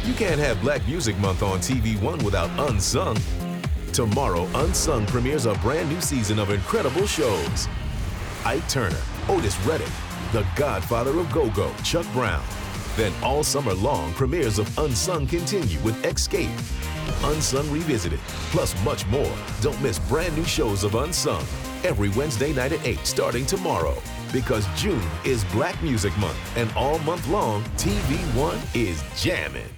You can't have Black Music Month on TV One without Unsung. Tomorrow, Unsung premieres a brand new season of incredible shows. Ike Turner, Otis Redding, The Godfather of Go-Go, Chuck Brown. Then all summer long, premieres of Unsung continue with Escape, Unsung Revisited, plus much more. Don't miss brand new shows of Unsung every Wednesday night at 8 starting tomorrow. Because June is Black Music Month, and all month long, TV One is jamming.